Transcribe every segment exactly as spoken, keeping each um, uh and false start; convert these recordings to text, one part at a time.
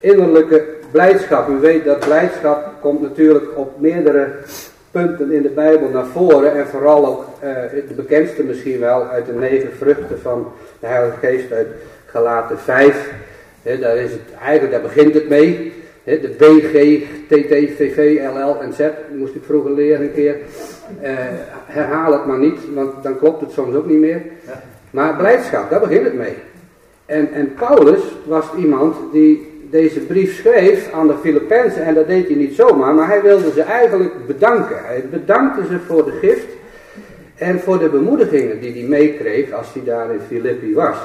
innerlijke blijdschap. U weet dat blijdschap komt natuurlijk op meerdere punten in de Bijbel naar voren. En vooral ook uh, de bekendste misschien wel uit de negen vruchten van de Heilige Geest uit Galaten vijf. He, daar, is het, eigenlijk, daar begint het mee. He, de B, G, T, T, V, V, L, L en Z. Dat moest ik vroeger leren een keer. Uh, herhaal het maar niet, want dan klopt het soms ook niet meer. Maar blijdschap, daar begint het mee. En, en Paulus was iemand die deze brief schreef aan de Filippenzen. En dat deed hij niet zomaar, maar hij wilde ze eigenlijk bedanken. Hij bedankte ze voor de gift en voor de bemoedigingen die hij meekreeg als hij daar in Filippi was.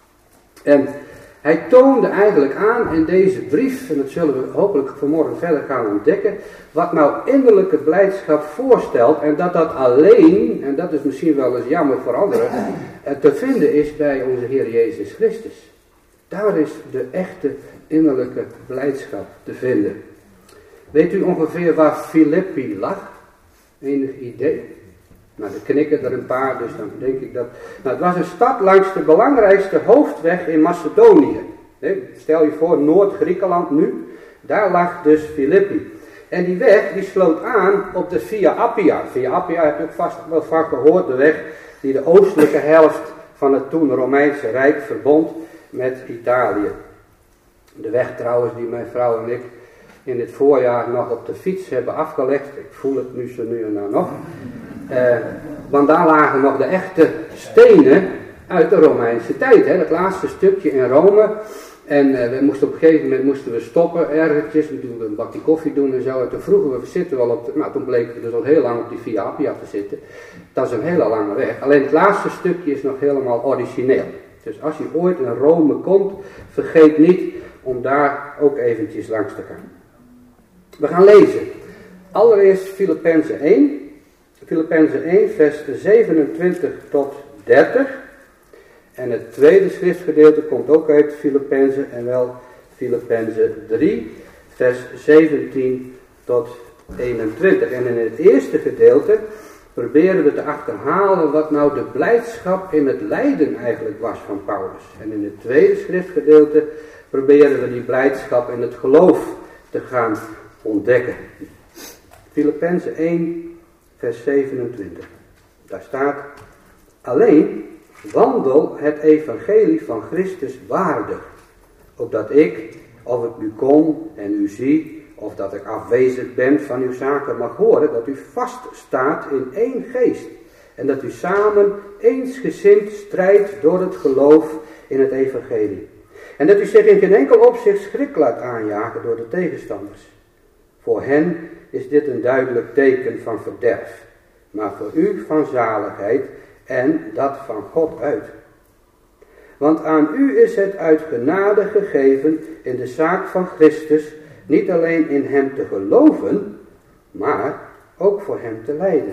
En hij toonde eigenlijk aan in deze brief, en dat zullen we hopelijk vanmorgen verder gaan ontdekken, wat nou innerlijke blijdschap voorstelt en dat dat alleen, en dat is misschien wel eens jammer voor anderen, te vinden is bij onze Heer Jezus Christus. Daar is de echte innerlijke blijdschap te vinden. Weet u ongeveer waar Filippi lag? Enig idee? Nou, er knikken er een paar, dus dan denk ik dat... Nou, het was een stad langs de belangrijkste hoofdweg in Macedonië. Stel je voor, Noord-Griekenland nu. Daar lag dus Filippi. En die weg, die sloot aan op de Via Appia. Via Appia heb je ook vast wel vaak gehoord. De weg die de oostelijke helft van het toen Romeinse Rijk verbond met Italië. De weg trouwens die mijn vrouw en ik in dit voorjaar nog op de fiets hebben afgelegd. Ik voel het nu zo nu en dan nog. Uh, want daar lagen nog de echte stenen uit de Romeinse tijd. Hè? Dat laatste stukje in Rome. En uh, we moesten op een gegeven moment moesten we stoppen ergens. We doen een bakje koffie doen en zo. En toen vroegen we, zitten we al op de, nou toen bleek we dus al heel lang op die Via Appia te zitten. Dat is een hele lange weg. Alleen het laatste stukje is nog helemaal origineel. Dus als je ooit in Rome komt, vergeet niet om daar ook eventjes langs te gaan. We gaan lezen. Allereerst Filippenzen één. Filippenzen één, vers zevenentwintig tot dertig. En het tweede schriftgedeelte komt ook uit Filippenzen en wel Filippenzen drie, vers zeventien tot eenentwintig. En in het eerste gedeelte proberen we te achterhalen wat nou de blijdschap in het lijden eigenlijk was van Paulus. En in het tweede schriftgedeelte proberen we die blijdschap in het geloof te gaan ontdekken. Filippenzen één, vers zevenentwintig. Daar staat: alleen wandel het evangelie van Christus waardig, opdat ik, of ik u kom en u zie, of dat ik afwezig ben van uw zaken mag horen, dat u vast staat in één geest, en dat u samen eensgezind strijdt door het geloof in het evangelie. En dat u zich in geen enkel opzicht schrik laat aanjagen door de tegenstanders. Voor hen is dit een duidelijk teken van verderf, maar voor u van zaligheid, en dat van God uit. Want aan u is het uit genade gegeven in de zaak van Christus, niet alleen in hem te geloven, maar ook voor hem te lijden.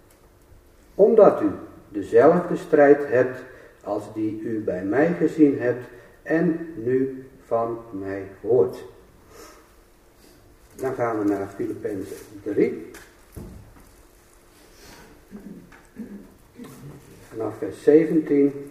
Omdat u dezelfde strijd hebt als die u bij mij gezien hebt en nu van mij hoort. Dan gaan we naar Filippenzen drie. Vanaf vers zeventien.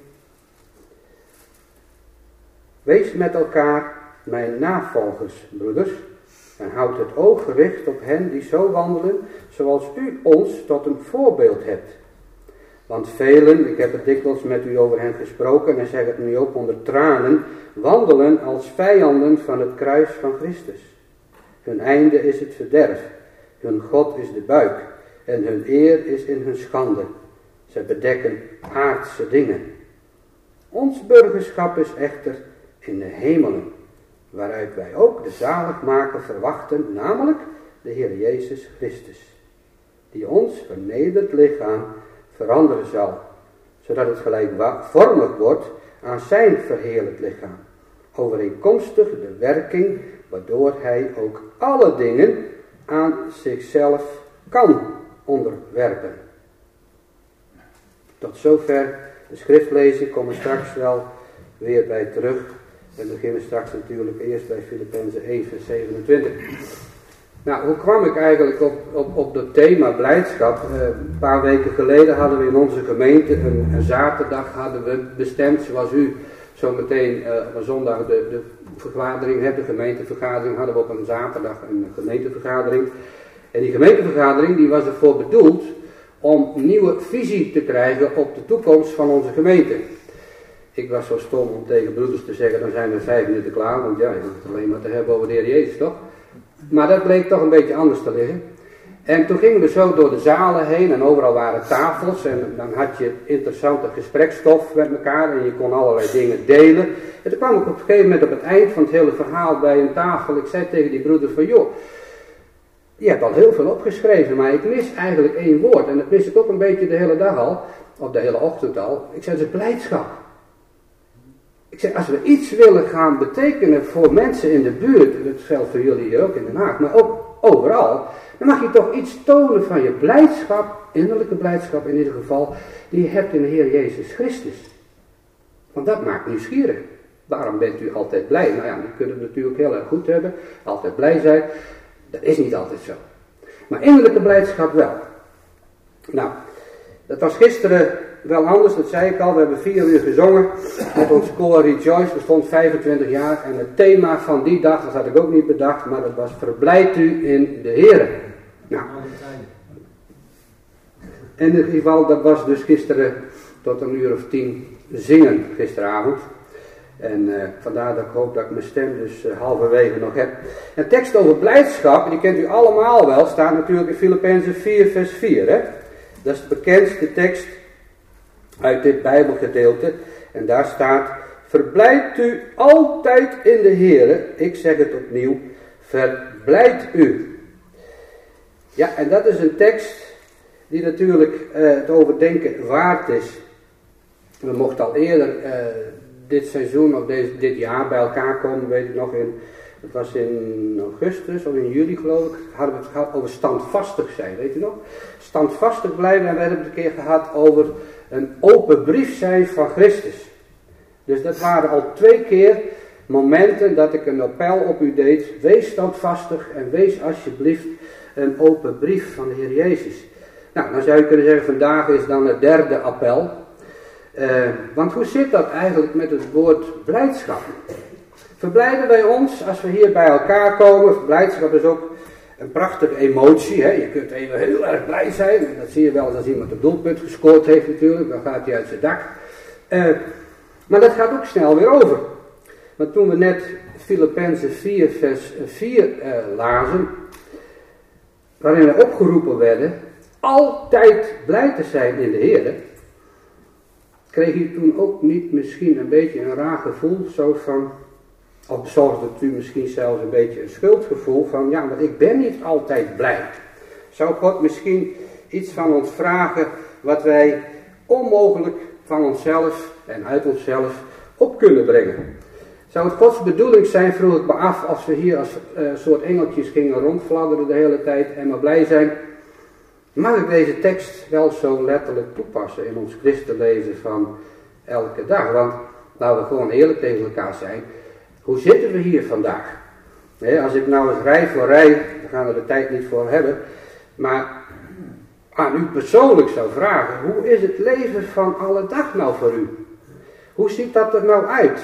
Wees met elkaar mijn navolgers, broeders, en houd het oog gericht op hen die zo wandelen, zoals u ons tot een voorbeeld hebt. Want velen, ik heb het dikwijls met u over hen gesproken en zeg het nu ook onder tranen, wandelen als vijanden van het kruis van Christus. Hun einde is het verderf, hun God is de buik en hun eer is in hun schande. Zij bedekken aardse dingen. Ons burgerschap is echter in de hemelen, waaruit wij ook de zaligmaker verwachten, namelijk de Heer Jezus Christus, die ons vernederd lichaam veranderen zal, zodat het gelijkvormig wordt aan zijn verheerlijkt lichaam, overeenkomstig de werking waardoor hij ook alle dingen aan zichzelf kan onderwerpen. Tot zover de schriftlezing, komen we straks wel weer bij terug. We beginnen straks natuurlijk eerst bij Filippenzen één, vers zevenentwintig. Nou, hoe kwam ik eigenlijk op, op, op dat thema blijdschap? Uh, een paar weken geleden hadden we in onze gemeente een, een zaterdag hadden we bestemd, zoals u zo meteen uh, op een zondag de, de vergadering, hè, de gemeentevergadering, hadden we op een zaterdag een gemeentevergadering. En die gemeentevergadering die was ervoor bedoeld om nieuwe visie te krijgen op de toekomst van onze gemeente. Ik was zo stom om tegen broeders te zeggen, dan zijn we vijf minuten klaar, want ja, je hoeft het alleen maar te hebben over de Heer Jezus, toch? Maar dat bleek toch een beetje anders te liggen. En toen gingen we zo door de zalen heen en overal waren tafels en dan had je interessante gesprekstof met elkaar en je kon allerlei dingen delen. En toen kwam ik op een gegeven moment op het eind van het hele verhaal bij een tafel, ik zei tegen die broeders van, joh, je hebt al heel veel opgeschreven, maar ik mis eigenlijk één woord. En dat mis ik ook een beetje de hele dag al, of de hele ochtend al. Ik zei, dat is blijdschap. Ik zei, als we iets willen gaan betekenen voor mensen in de buurt, dat geldt voor jullie hier ook in Den Haag, maar ook overal, dan mag je toch iets tonen van je blijdschap, innerlijke blijdschap in ieder geval, die je hebt in de Heer Jezus Christus. Want dat maakt nieuwsgierig. Waarom bent u altijd blij? Nou ja, die kunnen het natuurlijk heel erg goed hebben, altijd blij zijn. Dat is niet altijd zo. Maar innerlijke blijdschap wel. Nou, dat was gisteren wel anders, dat zei ik al. We hebben vier uur gezongen met ons koor Rejoice. Bestond vijfentwintig jaar. En het thema van die dag, dat had ik ook niet bedacht, maar dat was verblijdt u in de Heere. Nou, in ieder geval, dat was dus gisteren tot een uur of tien zingen gisteravond. En uh, vandaar dat ik hoop dat ik mijn stem dus uh, halverwege nog heb. Een tekst over blijdschap, die kent u allemaal wel, staat natuurlijk in Filippenzen vier vers vier. Hè? Dat is de bekendste tekst uit dit Bijbelgedeelte. En daar staat, verblijdt u altijd in de Heere. Ik zeg het opnieuw, verblijdt u. Ja, en dat is een tekst die natuurlijk uh, het overdenken waard is. We mochten al eerder uh, dit seizoen of deze, dit jaar bij elkaar komen, weet ik nog, in, het was in augustus of in juli geloof ik, hadden we het gehad over standvastig zijn, weet u nog? Standvastig blijven, en we hebben het een keer gehad over een open brief zijn van Christus. Dus dat waren al twee keer momenten dat ik een appel op u deed, wees standvastig en wees alsjeblieft een open brief van de Heer Jezus. Nou, dan zou je kunnen zeggen, vandaag is dan het derde appel. Uh, want hoe zit dat eigenlijk met het woord blijdschap? Verblijden wij ons als we hier bij elkaar komen? Blijdschap is ook een prachtige emotie. Hè? Je kunt even heel erg blij zijn. En dat zie je wel als iemand een doelpunt gescoord heeft natuurlijk. Dan gaat hij uit zijn dak. Uh, maar dat gaat ook snel weer over. Want toen we net Filippenzen vier vers vier uh, lazen, waarin we opgeroepen werden altijd blij te zijn in de Heer, kreeg u toen ook niet misschien een beetje een raar gevoel, zo van, of bezorgde het u misschien zelfs een beetje een schuldgevoel van, ja, maar ik ben niet altijd blij. Zou God misschien iets van ons vragen wat wij onmogelijk van onszelf en uit onszelf op kunnen brengen? Zou het Gods bedoeling zijn, vroeg ik me af, als we hier als uh, soort engeltjes gingen rondfladderen de hele tijd en maar blij zijn? Mag ik deze tekst wel zo letterlijk toepassen in ons christenleven van elke dag? Want laten we gewoon eerlijk tegen elkaar zijn. Hoe zitten we hier vandaag? Nee, als ik nou eens rij voor rij, daar gaan we de tijd niet voor hebben, maar aan u persoonlijk zou vragen, hoe is het leven van alle dag nou voor u? Hoe ziet dat er nou uit?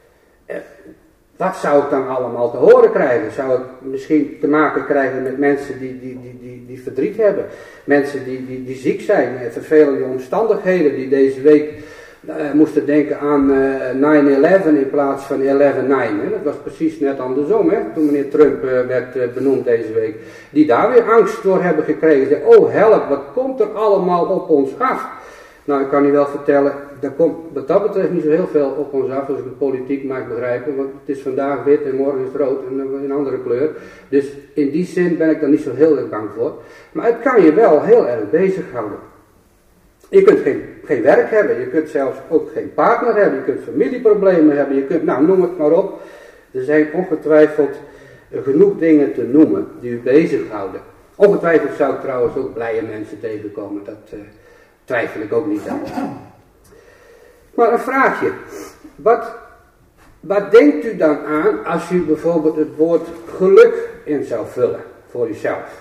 Wat zou ik dan allemaal te horen krijgen? Zou ik misschien te maken krijgen met mensen die, die, die, die, die verdriet hebben? Mensen die, die, die ziek zijn, vervelende omstandigheden die deze week uh, moesten denken aan uh, nine eleven in plaats van elf nine. Dat was precies net andersom, hè? Toen meneer Trump uh, werd uh, benoemd deze week. Die daar weer angst door hebben gekregen. Oh help, wat komt er allemaal op ons af? Nou, ik kan u wel vertellen, er komt wat dat betreft niet zo heel veel op ons af als ik de politiek mag begrijpen, want het is vandaag wit en morgen is het rood en een andere kleur. Dus in die zin ben ik daar niet zo heel erg bang voor. Maar het kan je wel heel erg bezighouden. Je kunt geen, geen werk hebben, je kunt zelfs ook geen partner hebben, je kunt familieproblemen hebben, je kunt, nou noem het maar op. Er zijn ongetwijfeld genoeg dingen te noemen die u bezighouden. Ongetwijfeld zou ik trouwens ook blije mensen tegenkomen, dat uh, twijfel ik ook niet aan. Maar een vraagje. Wat, wat denkt u dan aan als u bijvoorbeeld het woord geluk in zou vullen voor uzelf?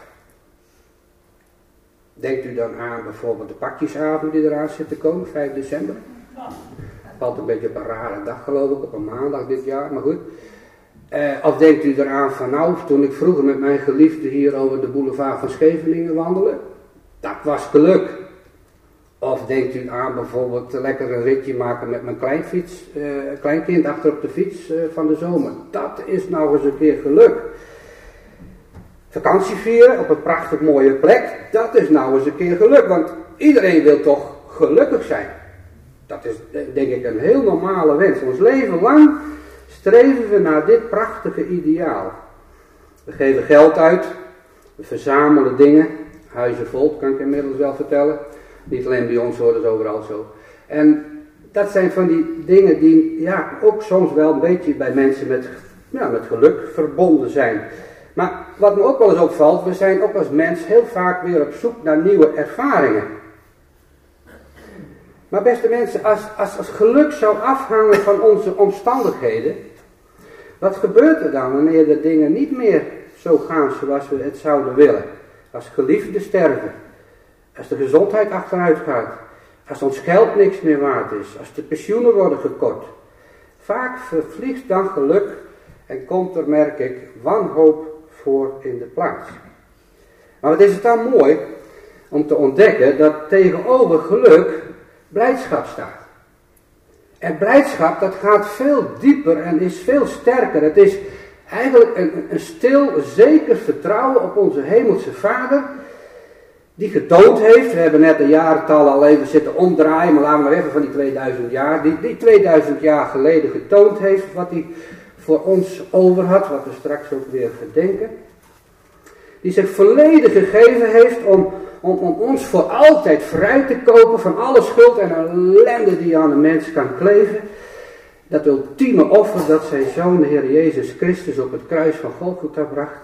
Denkt u dan aan bijvoorbeeld de pakjesavond die eraan zit te komen, vijf december? Valt een beetje op een rare dag geloof ik, op een maandag dit jaar, maar goed. Uh, of denkt u eraan van nou, toen ik vroeger met mijn geliefde hier over de boulevard van Scheveningen wandelde, dat was geluk. Of denkt u aan bijvoorbeeld lekker een ritje maken met mijn kleinfiets, uh, kleinkind achter op de fiets uh, van de zomer. Dat is nou eens een keer geluk. Vakantie vieren op een prachtig mooie plek, dat is nou eens een keer geluk. Want iedereen wil toch gelukkig zijn. Dat is denk ik een heel normale wens. Ons leven lang streven we naar dit prachtige ideaal. We geven geld uit, we verzamelen dingen, huizen vol, kan ik inmiddels wel vertellen. Niet alleen bij ons hoor, dat is overal zo. En dat zijn van die dingen die ja, ook soms wel een beetje bij mensen met, ja, met geluk verbonden zijn. Maar wat me ook wel eens opvalt, we zijn ook als mens heel vaak weer op zoek naar nieuwe ervaringen. Maar beste mensen, als, als, als geluk zou afhangen van onze omstandigheden, wat gebeurt er dan wanneer de dingen niet meer zo gaan zoals we het zouden willen? Als geliefden sterven, als de gezondheid achteruit gaat, als ons geld niks meer waard is, als de pensioenen worden gekort. Vaak vervliegt dan geluk en komt er, merk ik, wanhoop voor in de plaats. Maar wat is het dan mooi om te ontdekken dat tegenover geluk blijdschap staat. En blijdschap, dat gaat veel dieper en is veel sterker. Het is eigenlijk een, een stil, zeker vertrouwen op onze hemelse Vader, die getoond heeft, we hebben net de jarentallen al even zitten omdraaien, maar laten we maar even van die tweeduizend jaar, die, die tweeduizend jaar geleden getoond heeft, wat hij voor ons over had, wat we straks ook weer gedenken. Die zich volledig gegeven heeft om, om, om ons voor altijd vrij te kopen van alle schuld en ellende die aan een mens kan kleven. Dat ultieme offer dat zijn Zoon, de Heer Jezus Christus, op het kruis van Golgotha bracht.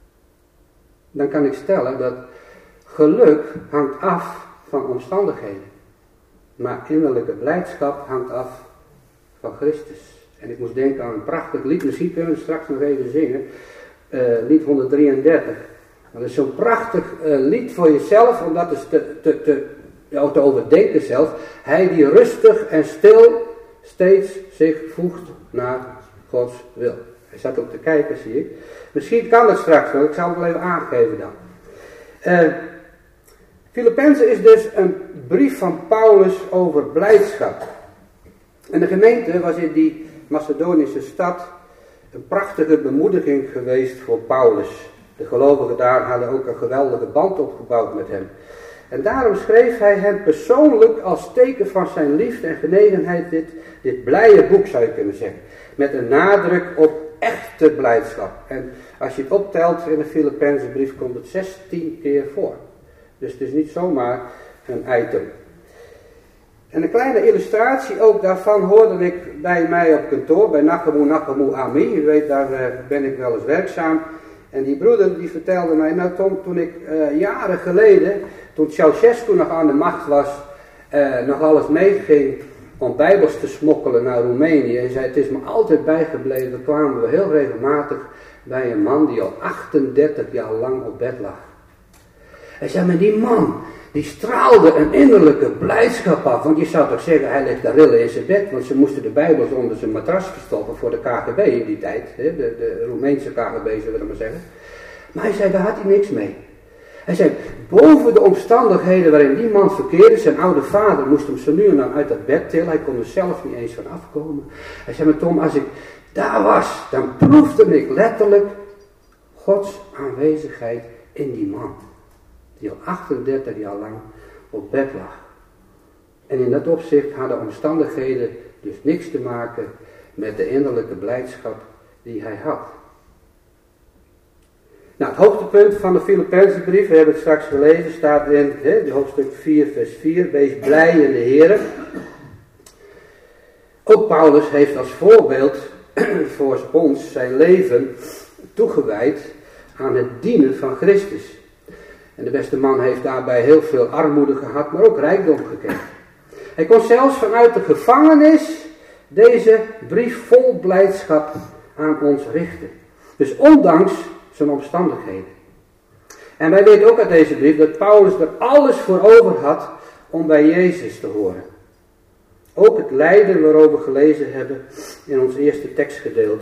Dan kan ik stellen dat geluk hangt af van omstandigheden. Maar innerlijke blijdschap hangt af van Christus. En ik moest denken aan een prachtig lied, misschien kunnen we het straks nog even zingen. Uh, lied honderddrieëndertig. Dat is zo'n prachtig uh, lied voor jezelf, om dat eens te, te, te, ja, te overdenken zelf. Hij die rustig en stil steeds zich voegt naar Gods wil. Hij zat ook te kijken, zie ik. Misschien kan het straks wel, ik zal het wel even aangeven dan. Uh, Filippenzen is dus een brief van Paulus over blijdschap. En de gemeente was in die Macedonische stad een prachtige bemoediging geweest voor Paulus. De gelovigen daar hadden ook een geweldige band opgebouwd met hem. En daarom schreef hij hem persoonlijk als teken van zijn liefde en genegenheid dit, dit blije boek, zou je kunnen zeggen. Met een nadruk op echte blijdschap. En als je het optelt in de Filippenzenbrief komt het zestien keer voor. Dus het is niet zomaar een item. En een kleine illustratie ook daarvan hoorde ik bij mij op kantoor, bij Nakamu Nakamu Ami. U weet, daar uh, ben ik wel eens werkzaam. En die broeder die vertelde mij, nou Tom, toen ik uh, jaren geleden, toen Ceausescu nog aan de macht was, uh, nog alles meeging om bijbels te smokkelen naar Roemenië. En zei, het is me altijd bijgebleven, kwamen we heel regelmatig bij een man die al achtendertig jaar lang op bed lag. Hij zei, maar die man, die straalde een innerlijke blijdschap af. Want je zou toch zeggen, hij ligt daar rillen in zijn bed. Want ze moesten de bijbels onder zijn matras verstoppen voor de K G B in die tijd. Hè, de, de Roemeense K G B, zullen we maar zeggen. Maar hij zei, daar had hij niks mee. Hij zei, boven de omstandigheden waarin die man verkeerde, zijn oude vader moest hem zo nu en dan uit dat bed tillen. Hij kon er zelf niet eens van afkomen. Hij zei, maar Tom, als ik daar was, dan proefde ik letterlijk Gods aanwezigheid in die man. Die al achtendertig jaar lang op bed lag. En in dat opzicht hadden omstandigheden dus niks te maken met de innerlijke blijdschap die hij had. Nou, het hoogtepunt van de Filippenzenbrief, we hebben het straks gelezen, staat in hè, de hoofdstuk vier vers vier, wees blij in de Heer. Ook Paulus heeft als voorbeeld voor ons zijn leven toegewijd aan het dienen van Christus. En de beste man heeft daarbij heel veel armoede gehad, maar ook rijkdom gekend. Hij kon zelfs vanuit de gevangenis deze brief vol blijdschap aan ons richten. Dus ondanks zijn omstandigheden. En wij weten ook uit deze brief dat Paulus er alles voor over had om bij Jezus te horen. Ook het lijden waarover we gelezen hebben in ons eerste tekstgedeelte.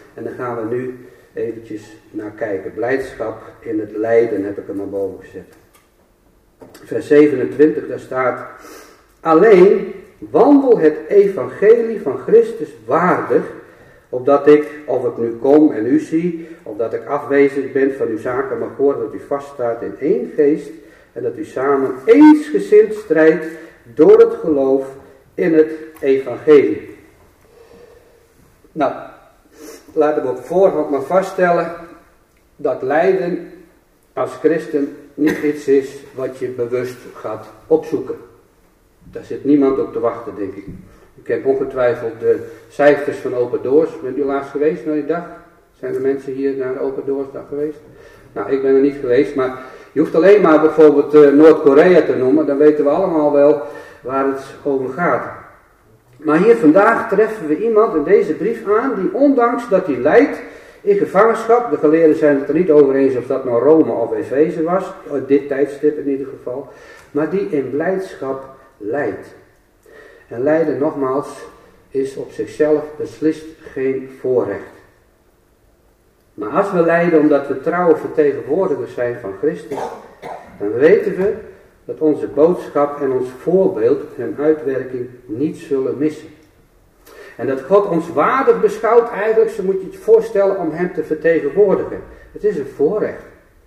En daar gaan we nu eventjes naar kijken. Blijdschap in het lijden heb ik er maar boven gezet. Vers zevenentwintig, daar staat: alleen wandel het evangelie van Christus waardig, opdat ik, of ik nu kom en u zie, opdat ik afwezig ben van uw zaken, mag horen dat u vaststaat in één geest en dat u samen eensgezind strijdt door het geloof in het evangelie. Nou, laten we op voorhand maar vaststellen dat lijden als christen niet iets is wat je bewust gaat opzoeken. Daar zit niemand op te wachten, denk ik. Ik heb ongetwijfeld de cijfers van Open Doors. Bent u laatst geweest naar die dag? Zijn er mensen hier naar de Open Doors dag geweest? Nou, ik ben er niet geweest, maar je hoeft alleen maar bijvoorbeeld uh, Noord-Korea te noemen. Dan weten we allemaal wel waar het over gaat. Maar hier vandaag treffen we iemand in deze brief aan die, ondanks dat hij lijdt in gevangenschap, de geleerden zijn het er niet over eens of dat nou Rome of Efeze was, uit dit tijdstip in ieder geval, maar die in blijdschap lijdt. En lijden, nogmaals, is op zichzelf beslist geen voorrecht. Maar als we lijden omdat we trouwe vertegenwoordigers zijn van Christus, dan weten we dat onze boodschap en ons voorbeeld hun uitwerking niet zullen missen. En dat God ons waardig beschouwt, eigenlijk, zo moet je het voorstellen, om hem te vertegenwoordigen. Het is een voorrecht.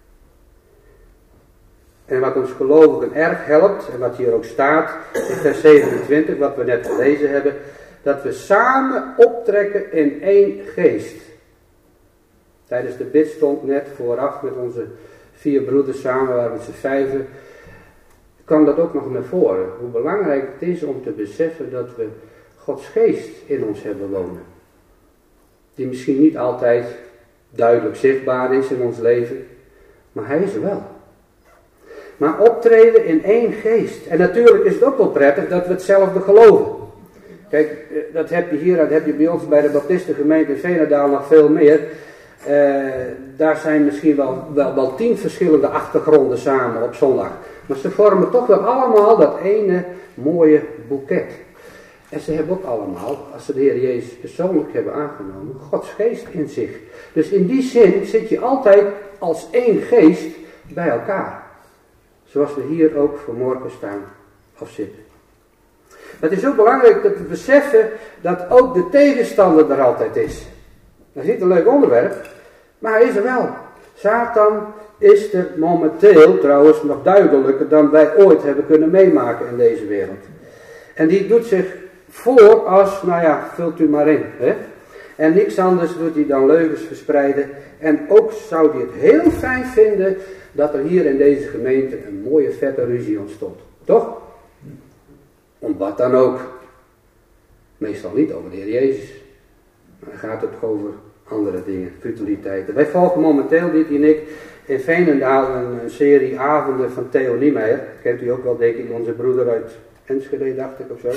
En wat ons gelovigen erg helpt, en wat hier ook staat in vers zevenentwintig, wat we net gelezen hebben, dat we samen optrekken in één geest. Tijdens de bidstond net vooraf met onze vier broeders samen, waren met z'n vijven, kwam dat ook nog naar voren. Hoe belangrijk het is om te beseffen dat we Gods geest in ons hebben wonen. Die misschien niet altijd duidelijk zichtbaar is in ons leven, maar hij is er wel. Maar optreden in één geest. En natuurlijk is het ook wel prettig dat we hetzelfde geloven. Kijk, dat heb je hier, dat heb je bij ons bij de Baptistengemeente in Veenendaal nog veel meer. Uh, daar zijn misschien wel, wel, wel tien verschillende achtergronden samen op zondag. Maar ze vormen toch wel allemaal dat ene mooie boeket. En ze hebben ook allemaal, als ze de Heer Jezus persoonlijk hebben aangenomen, Gods geest in zich. Dus in die zin zit je altijd als één geest bij elkaar. Zoals we hier ook vanmorgen staan of zitten. Het is ook belangrijk dat we beseffen dat ook de tegenstander er altijd is. Dat is niet een leuk onderwerp, maar hij is er wel. Satan is er momenteel trouwens nog duidelijker dan wij ooit hebben kunnen meemaken in deze wereld. En die doet zich voor als, nou ja, vult u maar in. Hè? En niks anders doet hij dan leugens verspreiden. En ook zou hij het heel fijn vinden dat er hier in deze gemeente een mooie vette ruzie ontstond. Toch? Om wat dan ook. Meestal niet over de Heer Jezus. Maar dan gaat het over andere dingen, futiliteiten. Wij volgen momenteel, dit en ik, in Veenendaal een, een serie avonden van Theo Niemeyer. Kent u ook wel, denk ik, onze broeder uit Enschede, dacht ik, of zo.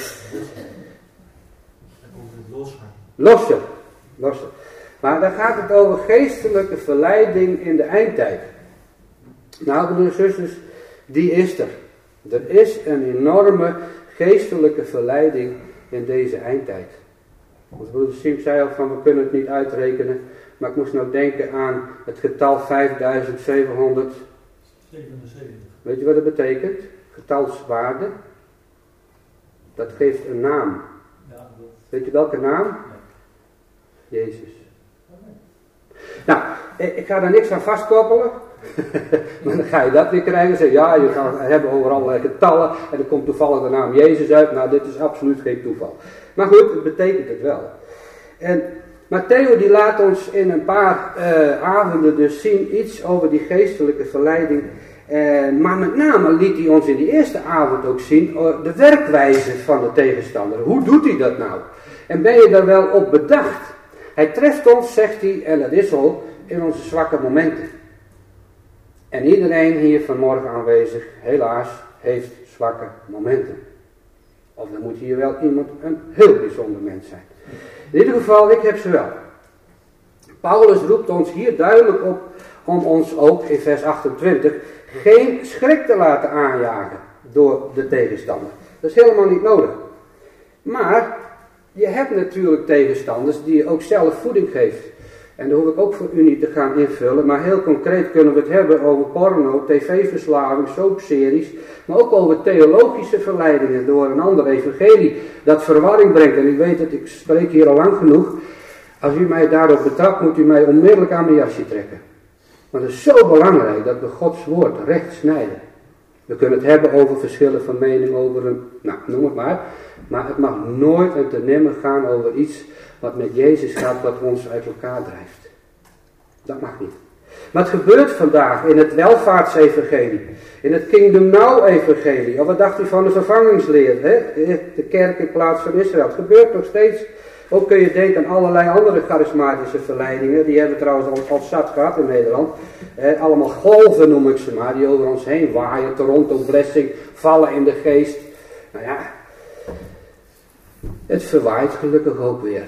Lossen. Lossen. Maar dan gaat het over geestelijke verleiding in de eindtijd. Nou, broeders en zusters, die is er. Er is een enorme geestelijke verleiding in deze eindtijd. Onze broeder Siem zei al van, we kunnen het niet uitrekenen. Maar ik moest nou denken aan het getal vijfduizend zevenhonderdzevenenzeventig. Weet je wat dat betekent? Getalswaarde. Dat geeft een naam. Weet je welke naam? Jezus. Nou, ik ga daar niks aan vastkoppelen. Maar dan ga je dat weer krijgen. Zeg, ja, je gaat hebben over allerlei getallen. En er komt toevallig de naam Jezus uit. Nou, dit is absoluut geen toeval. Maar goed, het betekent het wel. En Theo die laat ons in een paar uh, avonden dus zien iets over die geestelijke verleiding. Uh, maar met name liet hij ons in die eerste avond ook zien uh, de werkwijze van de tegenstander. Hoe doet hij dat nou? En ben je daar wel op bedacht? Hij treft ons, zegt hij, en dat is al, in onze zwakke momenten. En iedereen hier vanmorgen aanwezig, helaas, heeft zwakke momenten. Of dan moet hier wel iemand een heel bijzonder mens zijn. In ieder geval, ik heb ze wel. Paulus roept ons hier duidelijk op om ons ook in vers achtentwintig geen schrik te laten aanjagen door de tegenstander. Dat is helemaal niet nodig. Maar je hebt natuurlijk tegenstanders die je ook zelf voeding geeft. En daar hoef ik ook voor u niet te gaan invullen. Maar heel concreet kunnen we het hebben over porno, tv-verslaving, soapseries. Maar ook over theologische verleidingen door een ander evangelie. Dat verwarring brengt. En ik weet het, ik spreek hier al lang genoeg. Als u mij daarop betrapt, moet u mij onmiddellijk aan mijn jasje trekken. Want het is zo belangrijk dat we Gods woord recht snijden. We kunnen het hebben over verschillen van mening, over een, nou noem het maar. Maar het mag nooit en te nimmer gaan over iets wat met Jezus gaat, wat ons uit elkaar drijft. Dat mag niet. Maar het gebeurt vandaag in het welvaartsevangelie, in het Kingdom Now evangelie. Of wat dacht u van de vervangingsleer, hè? De kerk in plaats van Israël. Het gebeurt nog steeds. Ook kun je denken aan allerlei andere charismatische verleidingen. Die hebben we trouwens al, al zat gehad in Nederland. Eh, allemaal golven noem ik ze maar, die over ons heen waaien. Toronto blessing, vallen in de geest. Nou ja, het verwaait gelukkig ook weer.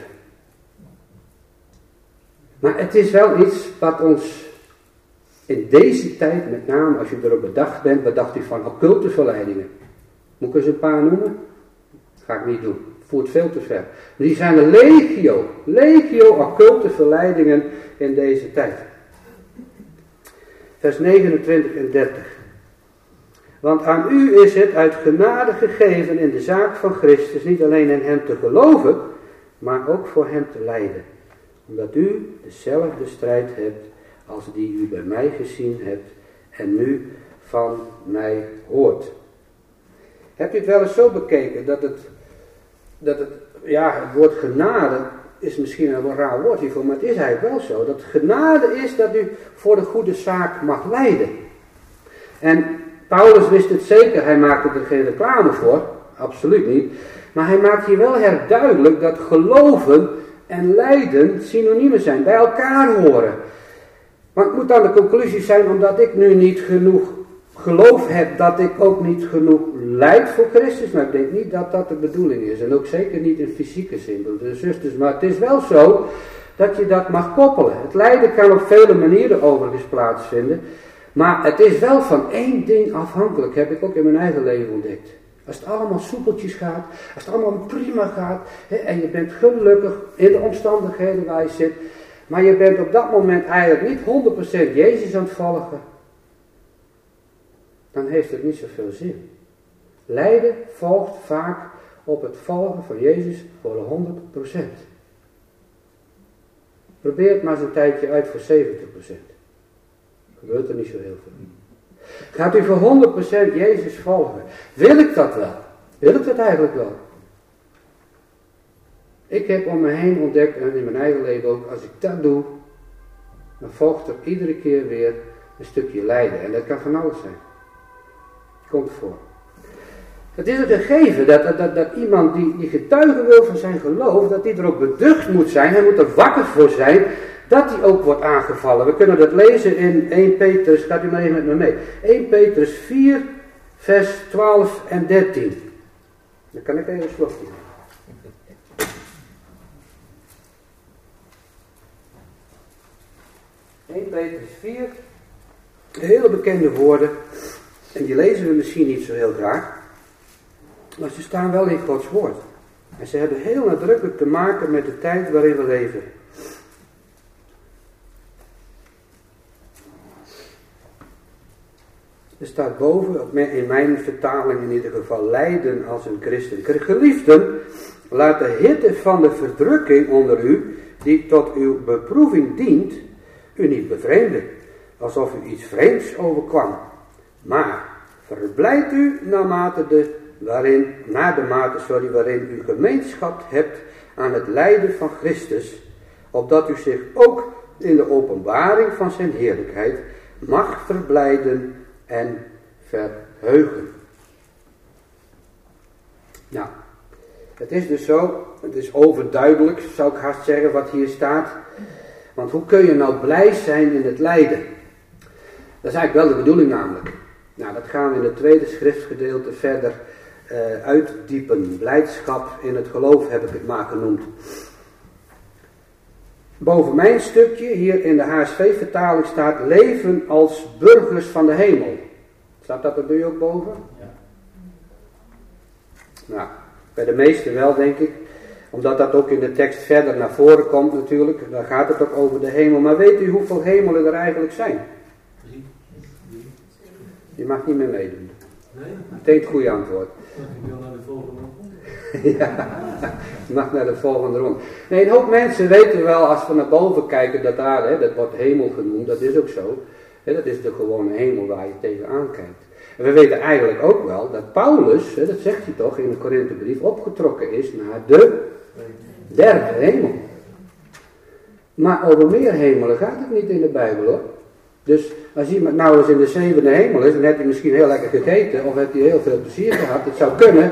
Maar het is wel iets wat ons in deze tijd, met name als je erop bedacht bent, wat dacht u van occulte verleidingen? Moet ik eens een paar noemen? Ga ik niet doen. Voert veel te ver. Die zijn er legio, legio occulte verleidingen in deze tijd. Vers negenentwintig en dertig. Want aan u is het uit genade gegeven in de zaak van Christus niet alleen in hem te geloven, maar ook voor hem te lijden. Omdat u dezelfde strijd hebt als die u bij mij gezien hebt en nu van mij hoort. Hebt u het wel eens zo bekeken dat het, dat het, ja, het woord genade is misschien een raar woord hiervoor, maar het is eigenlijk wel zo. Dat genade is dat u voor de goede zaak mag lijden. En Paulus wist het zeker, hij maakte er geen reclame voor, absoluut niet. Maar hij maakt hier wel heel duidelijk dat geloven en lijden synoniemen zijn, bij elkaar horen. Maar het moet dan de conclusie zijn, omdat ik nu niet genoeg geloof heb, dat ik ook niet genoeg lijd voor Christus. Maar ik denk niet dat dat de bedoeling is. En ook zeker niet in fysieke zin, broeders en zusters. Maar het is wel zo dat je dat mag koppelen. Het lijden kan op vele manieren overigens plaatsvinden. Maar het is wel van één ding afhankelijk, heb ik ook in mijn eigen leven ontdekt. Als het allemaal soepeltjes gaat, als het allemaal prima gaat, hè, en je bent gelukkig in de omstandigheden waar je zit, maar je bent op dat moment eigenlijk niet honderd procent Jezus aan het volgen, dan heeft het niet zoveel zin. Lijden volgt vaak op het volgen van Jezus voor de honderd procent. Probeer het maar eens een tijdje uit voor zeventig procent. Gebeurt er niet zo heel veel. Gaat u voor honderd procent Jezus volgen? Wil ik dat wel? Wil ik dat eigenlijk wel? Ik heb om me heen ontdekt, en in mijn eigen leven ook, als ik dat doe, dan volgt er iedere keer weer een stukje lijden. En dat kan van alles zijn. Komt voor. Het is een gegeven dat, dat, dat, dat iemand die, die getuigen wil van zijn geloof, dat die er ook beducht moet zijn, hij moet er wakker voor zijn, dat hij ook wordt aangevallen. We kunnen dat lezen in eerste Petrus, gaat u maar even met me mee. eerste Petrus vier, vers twaalf en dertien. Dan kan ik even een slokje nemen. eerste Petrus vier, hele bekende woorden. En die lezen we misschien niet zo heel graag. Maar ze staan wel in Gods woord. En ze hebben heel nadrukkelijk te maken met de tijd waarin we leven. Er staat boven, in mijn vertaling in ieder geval, lijden als een christen. Geliefden, laat de hitte van de verdrukking onder u, die tot uw beproeving dient, u niet bevreemden, alsof u iets vreemds overkwam. Maar verblijd u naarmate de, waarin, naar de mate sorry, waarin u gemeenschap hebt aan het lijden van Christus, opdat u zich ook in de openbaring van zijn heerlijkheid mag verblijden en verheugen. Nou, het is dus zo, het is overduidelijk, zou ik haast zeggen, wat hier staat. Want hoe kun je nou blij zijn in het lijden? Dat is eigenlijk wel de bedoeling namelijk. Nou, dat gaan we in het tweede schriftgedeelte verder uh, uitdiepen. Blijdschap in het geloof heb ik het maar genoemd. Boven mijn stukje, hier in de H S V-vertaling staat leven als burgers van de hemel. Staat dat er bij u ook boven? Ja. Nou, bij de meesten wel, denk ik. Omdat dat ook in de tekst verder naar voren komt natuurlijk. Dan gaat het ook over de hemel. Maar weet u hoeveel hemelen er eigenlijk zijn? Je mag niet meer meedoen. Nee? Meteen het goede antwoord. Ik wil naar de volgende ronde. Ja, je mag naar de volgende ronde. Nee, een hoop mensen weten wel als we naar boven kijken dat daar, hè, dat wordt hemel genoemd. Dat is ook zo. Hè, dat is de gewone hemel waar je tegenaan kijkt. En we weten eigenlijk ook wel dat Paulus, hè, dat zegt hij toch in de Korinthebrief, opgetrokken is naar de derde hemel. Maar over meer hemelen gaat het niet in de Bijbel hoor. Dus als iemand nou eens in de zevende hemel is, dan heeft hij misschien heel lekker gegeten of heeft hij heel veel plezier gehad. Het zou kunnen.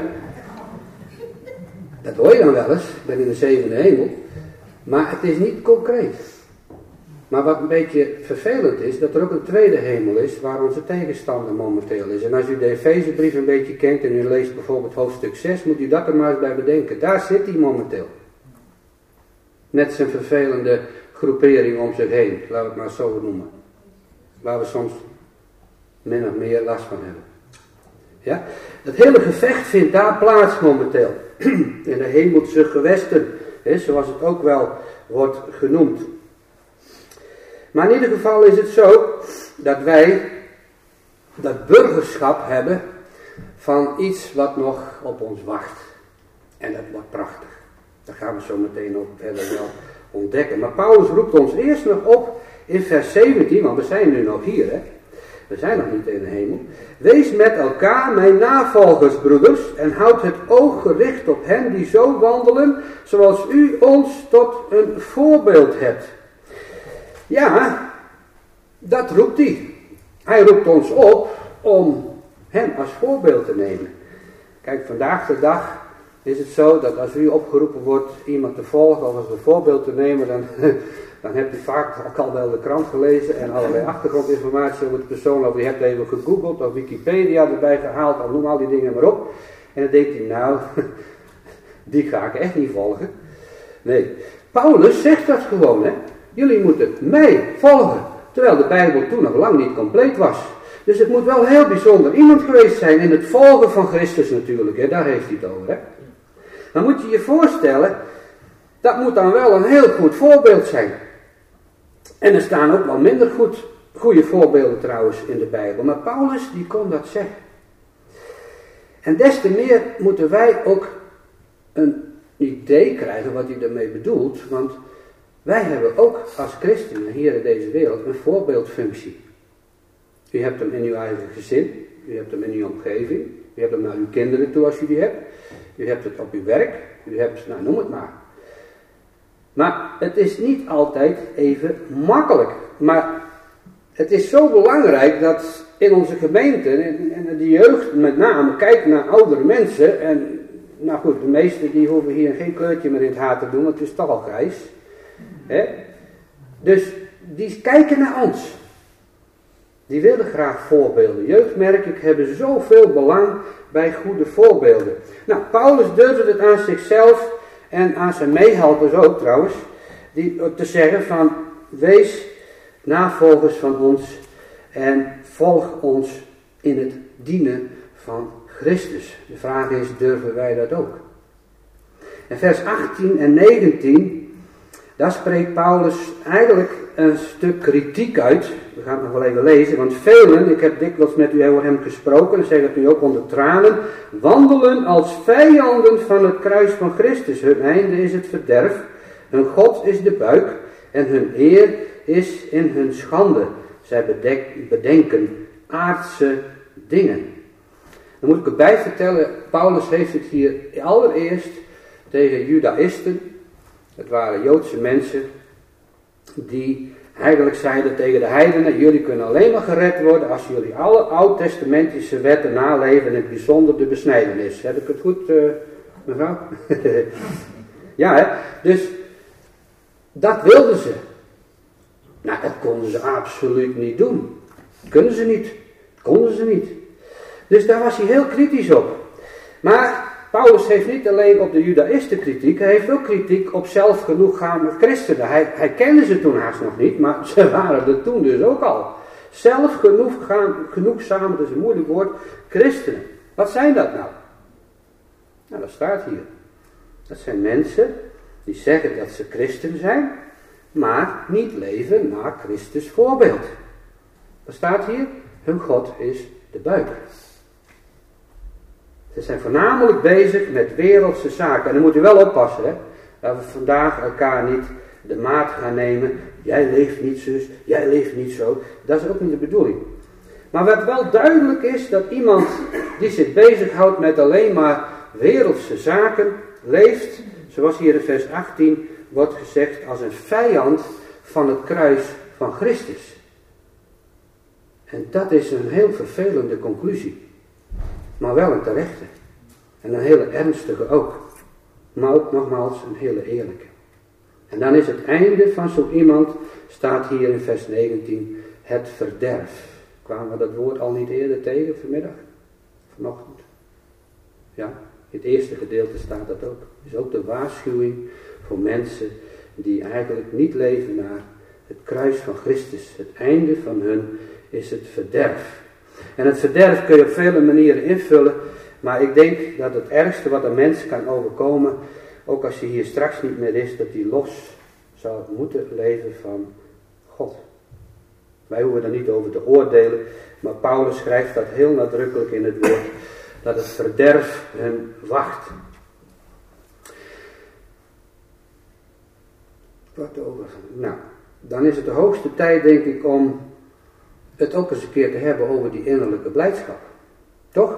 Dat hoor je dan wel eens, ik ben in de zevende hemel. Maar het is niet concreet. Maar wat een beetje vervelend is, dat er ook een tweede hemel is waar onze tegenstander momenteel is. En als u de Efezebrief een beetje kent en u leest bijvoorbeeld hoofdstuk zes, moet u dat er maar eens bij bedenken. Daar zit hij momenteel. Met zijn vervelende groepering om zich heen, laten we het maar zo noemen. Waar we soms min of meer last van hebben. Ja? Het hele gevecht vindt daar plaats momenteel. In de hemelse gewesten, hè, zoals het ook wel wordt genoemd. Maar in ieder geval is het zo dat wij dat burgerschap hebben van iets wat nog op ons wacht. En dat wordt prachtig. Dat gaan we zo meteen ook verder wel ontdekken. Maar Paulus roept ons eerst nog op in vers zeventien, want we zijn nu nog hier, hè. We zijn nog niet in de hemel. Wees met elkaar mijn navolgers, broeders, en houd het oog gericht op hen die zo wandelen, zoals u ons tot een voorbeeld hebt. Ja, dat roept hij. Hij roept ons op om hem als voorbeeld te nemen. Kijk, vandaag de dag is het zo dat als u opgeroepen wordt iemand te volgen of als een voorbeeld te nemen, dan, dan hebt u vaak ook al wel de krant gelezen en allerlei achtergrondinformatie over de persoon, of u hebt even gegoogeld of Wikipedia erbij gehaald, of noem al die dingen maar op. En dan denkt hij, nou, die ga ik echt niet volgen. Nee, Paulus zegt dat gewoon, hè. Jullie moeten mij volgen, terwijl de Bijbel toen nog lang niet compleet was. Dus het moet wel heel bijzonder iemand geweest zijn in het volgen van Christus natuurlijk, hè. Daar heeft hij het over, hè. Dan moet je je voorstellen, dat moet dan wel een heel goed voorbeeld zijn. En er staan ook wel minder goed, goede voorbeelden trouwens in de Bijbel. Maar Paulus die kon dat zeggen. En des te meer moeten wij ook een idee krijgen wat hij daarmee bedoelt. Want wij hebben ook als christenen hier in deze wereld een voorbeeldfunctie. U hebt hem in uw eigen gezin, u hebt hem in uw omgeving, u hebt hem naar uw kinderen toe als u die hebt. U hebt het op uw werk, u hebt, nou noem het maar. Maar het is niet altijd even makkelijk. Maar het is zo belangrijk dat in onze gemeente, en, en de jeugd met name, kijkt naar oudere mensen. En nou goed, de meesten die hoeven hier geen kleurtje meer in het haar te doen, want het is toch al grijs. Hè? Dus die kijken naar ons. Die willen graag voorbeelden. Jeugd, merk ik, hebben zoveel belang bij goede voorbeelden. Nou, Paulus durfde het aan zichzelf en aan zijn meehelpers ook trouwens, die, te zeggen van, wees navolgers van ons en volg ons in het dienen van Christus. De vraag is, durven wij dat ook? En vers achttien en negentien, daar spreekt Paulus eigenlijk een stuk kritiek uit. We gaan het nog wel even lezen, want velen, ik heb dikwijls met u over hem gesproken, en zeg dat nu ook onder tranen, wandelen als vijanden van het kruis van Christus. Hun einde is het verderf, hun God is de buik, en hun eer is in hun schande. Zij bedek, bedenken aardse dingen. Dan moet ik erbij vertellen, Paulus heeft het hier allereerst tegen Judaïsten. Het waren Joodse mensen die eigenlijk zeiden tegen de heidenen, jullie kunnen alleen maar gered worden als jullie alle oud-testamentische wetten naleven, en in het bijzonder de besnijdenis. Heb ik het goed, uh, mevrouw? Ja, hè? Dus dat wilden ze. Nou, dat konden ze absoluut niet doen. Kunnen ze niet. Konden ze niet. Dus daar was hij heel kritisch op. Maar Paulus heeft niet alleen op de Judaïsten kritiek, hij heeft ook kritiek op zelfgenoegzame christenen. Hij, hij kende ze toen haast nog niet, maar ze waren er toen dus ook al. Zelfgenoegzame, dat is een moeilijk woord, christenen. Wat zijn dat nou? Nou, dat staat hier. Dat zijn mensen die zeggen dat ze christen zijn, maar niet leven naar Christus voorbeeld. Wat staat hier? Hun God is de buik. Ze zijn voornamelijk bezig met wereldse zaken. En dan moet u wel oppassen, hè. Dat we vandaag elkaar niet de maat gaan nemen. Jij leeft niet zus, jij leeft niet zo. Dat is ook niet de bedoeling. Maar wat wel duidelijk is, dat iemand die zich bezighoudt met alleen maar wereldse zaken, leeft, zoals hier in vers achttien wordt gezegd, als een vijand van het kruis van Christus. En dat is een heel vervelende conclusie. Maar wel een terechte. En een hele ernstige ook. Maar ook nogmaals een hele eerlijke. En dan is het einde van zo iemand, staat hier in vers negentien, het verderf. Kwamen we dat woord al niet eerder tegen vanmiddag? Vanochtend? Ja, in het eerste gedeelte staat dat ook. Het is ook de waarschuwing voor mensen die eigenlijk niet leven naar het kruis van Christus. Het einde van hun is het verderf. En het verderf kun je op vele manieren invullen, maar ik denk dat het ergste wat een mens kan overkomen, ook als hij hier straks niet meer is, dat hij los zou moeten leven van God. Wij hoeven er niet over te oordelen, maar Paulus schrijft dat heel nadrukkelijk in het woord, dat het verderf hen wacht. Wat over? Nou, dan is het de hoogste tijd, denk ik, om het ook eens een keer te hebben over die innerlijke blijdschap. Toch?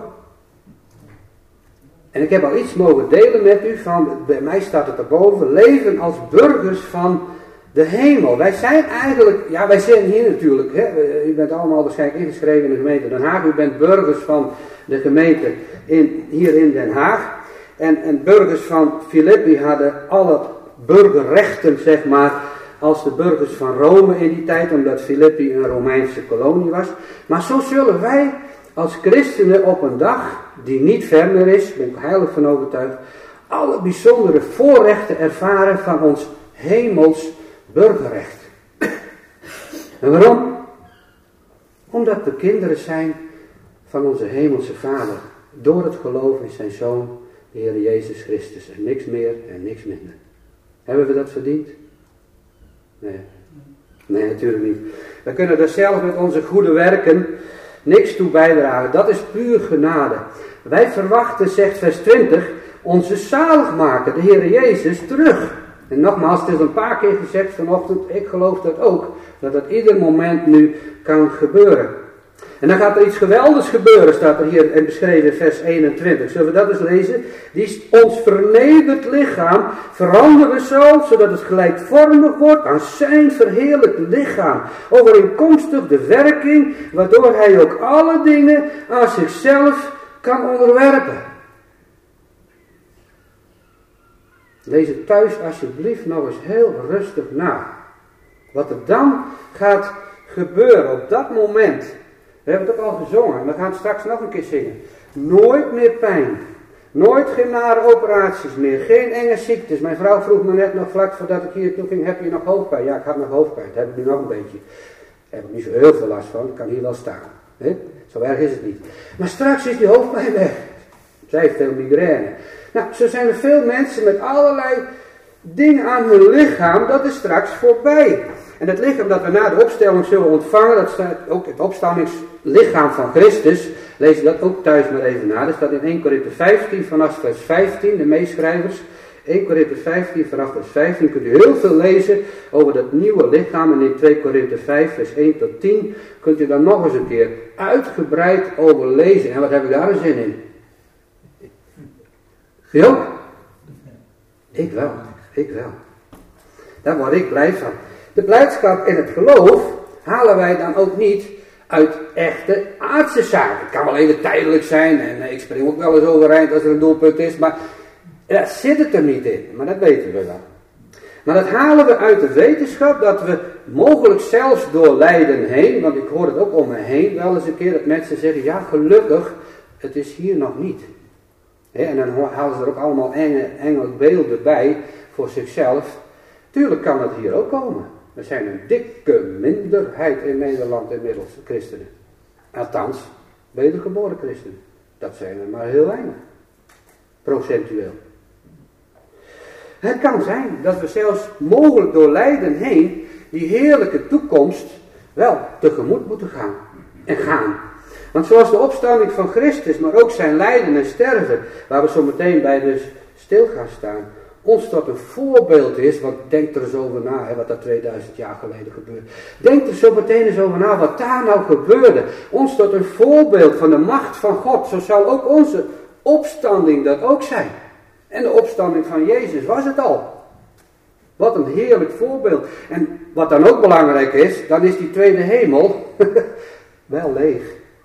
En ik heb al iets mogen delen met u van, bij mij staat het erboven, leven als burgers van de hemel. Wij zijn eigenlijk, ja wij zijn hier natuurlijk, hè, u bent allemaal waarschijnlijk ingeschreven in de gemeente Den Haag, u bent burgers van de gemeente in, hier in Den Haag. En, en burgers van Filippi hadden alle burgerrechten, zeg maar, als de burgers van Rome in die tijd, omdat Filippi een Romeinse kolonie was. Maar zo zullen wij als christenen op een dag, die niet ver meer is, ben ik heilig van overtuigd, alle bijzondere voorrechten ervaren van ons hemels burgerrecht. En waarom? Omdat we kinderen zijn van onze hemelse Vader, door het geloof in zijn Zoon, de Heer Jezus Christus. En niks meer en niks minder. Hebben we dat verdiend? Nee. Nee, natuurlijk niet. We kunnen er zelf met onze goede werken niks toe bijdragen. Dat is puur genade. Wij verwachten, zegt vers twintig, onze zaligmaker, de Heer Jezus, terug. En nogmaals, het is een paar keer gezegd vanochtend, ik geloof dat ook, dat dat ieder moment nu kan gebeuren. En dan gaat er iets geweldigs gebeuren, staat er hier beschreven in vers eenentwintig. Zullen we dat eens lezen? Die ons vernederd lichaam veranderen zal, zodat het gelijkvormig wordt aan zijn verheerlijkt lichaam. Overeenkomstig de werking, waardoor hij ook alle dingen aan zichzelf kan onderwerpen. Lees het thuis alsjeblieft nog eens heel rustig na. Wat er dan gaat gebeuren op dat moment. We hebben het ook al gezongen en we gaan het straks nog een keer zingen. Nooit meer pijn. Nooit geen nare operaties meer. Geen enge ziektes. Mijn vrouw vroeg me net nog vlak voordat ik hier toe ging, heb je nog hoofdpijn? Ja, ik had nog hoofdpijn. Dat heb ik nu nog een beetje. Daar heb ik niet zo heel veel last van. Ik kan hier wel staan. He? Zo erg is het niet. Maar straks is die hoofdpijn weg. Zij heeft veel migraine. Nou, zo zijn er veel mensen met allerlei dingen aan hun lichaam. Dat is straks voorbij. En het lichaam dat we na de opstelling zullen ontvangen, dat staat ook het opstandingslichaam van Christus. Lees je dat ook thuis maar even na. Dat staat in Eerste Korinthe vijftien vanaf vers vijftien, de meeschrijvers. Eerste Korinthe vijftien vanaf vers vijftien kunt u heel veel lezen over dat nieuwe lichaam. En in Tweede Korinthe vijf vers één tot tien kunt u dan nog eens een keer uitgebreid over lezen. En wat heb ik daar een zin in? Jo? Ik wel, ik wel. Daar word ik blij van. De blijdschap in het geloof halen wij dan ook niet uit echte aardse zaken. Het kan wel even tijdelijk zijn en ik spring ook wel eens overeind als er een doelpunt is, maar daar zit het er niet in. Maar dat weten we wel. Maar dat halen we uit de wetenschap dat we mogelijk zelfs door lijden heen, want ik hoor het ook om me heen wel eens een keer dat mensen zeggen, ja gelukkig, het is hier nog niet. He, en dan halen ze er ook allemaal enge, enge beelden bij voor zichzelf. Tuurlijk kan het hier ook komen. Er zijn een dikke minderheid in Nederland inmiddels christenen. Althans, wedergeboren christenen. Dat zijn er maar heel weinig. Procentueel. Het kan zijn dat we zelfs mogelijk door lijden heen die heerlijke toekomst wel tegemoet moeten gaan. En gaan. Want zoals de opstanding van Christus, maar ook zijn lijden en sterven, waar we zo meteen bij dus stil gaan staan, ons tot een voorbeeld is, want denk er eens over na, hè, wat dat tweeduizend jaar geleden gebeurde. Denk er zo meteen eens over na, wat daar nou gebeurde. Ons tot een voorbeeld van de macht van God, zo zal ook onze opstanding dat ook zijn. En de opstanding van Jezus was het al. Wat een heerlijk voorbeeld. En wat dan ook belangrijk is, dan is die tweede hemel wel leeg.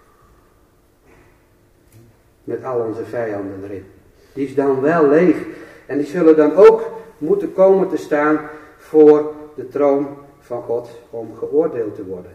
Met al onze vijanden erin. Die is dan wel leeg. En die zullen dan ook moeten komen te staan voor de troon van God om geoordeeld te worden.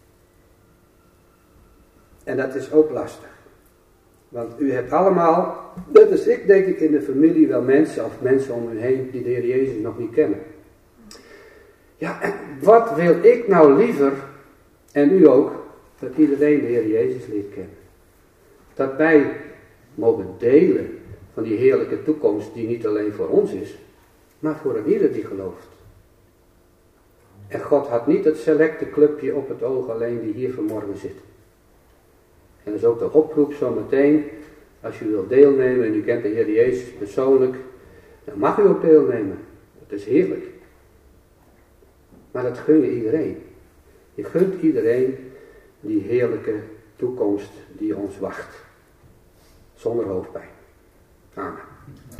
En dat is ook lastig. Want u hebt allemaal, net als ik denk ik in de familie, wel mensen of mensen om u heen die de Heer Jezus nog niet kennen. Ja, en wat wil ik nou liever, en u ook, dat iedereen de Heer Jezus leert kennen. Dat wij mogen delen van die heerlijke toekomst die niet alleen voor ons is, maar voor een ieder die gelooft. En God had niet het selecte clubje op het oog alleen die hier vanmorgen zit. En dat is ook de oproep zo meteen, als u wilt deelnemen en u kent de Heer Jezus persoonlijk, dan mag u ook deelnemen. Dat is heerlijk. Maar dat gun je iedereen. Je gunt iedereen die heerlijke toekomst die ons wacht. Zonder hoofdpijn. Amen.